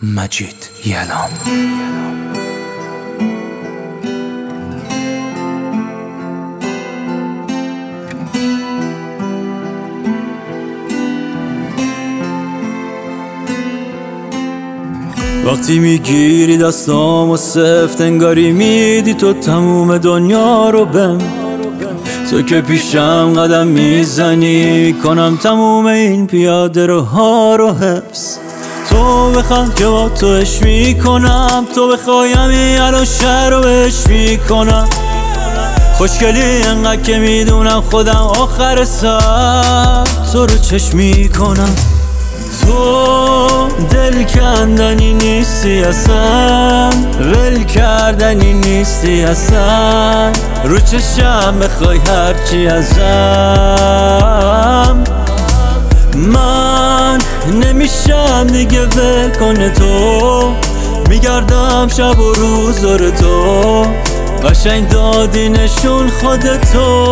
مجید یلام. وقتی میگیری دستامو سفت انگاری میدی تو تموم دنیا رو بهم. تو که پیشم قدم میزنی کنم تموم این پیاده روها رو حفظ. تو بخواد که با تو عشق میکنم، تو بخوایم این الان شهر رو عشق میکنم. خوشگلی انقدر که میدونم خودم آخر سر تو رو چشم میکنم. تو دل کندنی نیستی اصلا، ول کردنی نیستی اصلا. رو چشم بخوای هرچی ازم، من نمیشم دیگه ول کنه تو. میگردم شب و روز دور تو، قشنگ دادی نشون خودتو.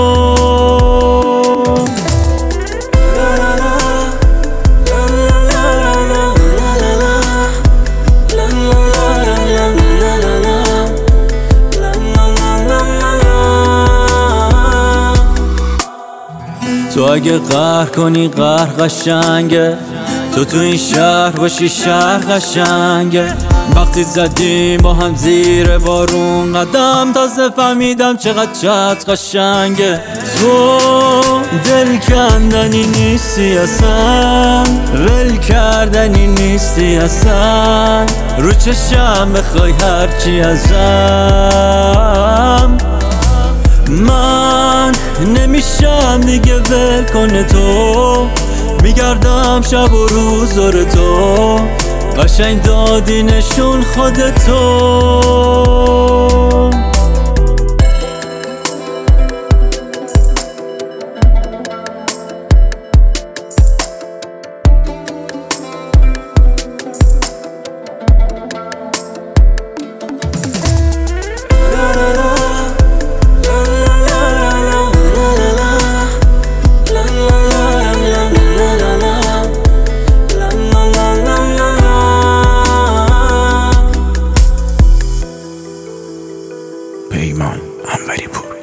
تو اگه قهر کنی قهر قشنگه، تو این شهر باشی شهر قشنگه. وقتی زدیم با هم زیر بارون قدم، تازه فهمیدم چقدر قشنگه. تو دل کندنی نیستی اصلا، ول کردنی نیستی اصلا. رو چشم بخوای هرچی ازم، من نمیشم دیگه ول کنه تو. میگردم شب و روز دور تو، قشنگ دادی نشون خودتو. پیمان انوری پور.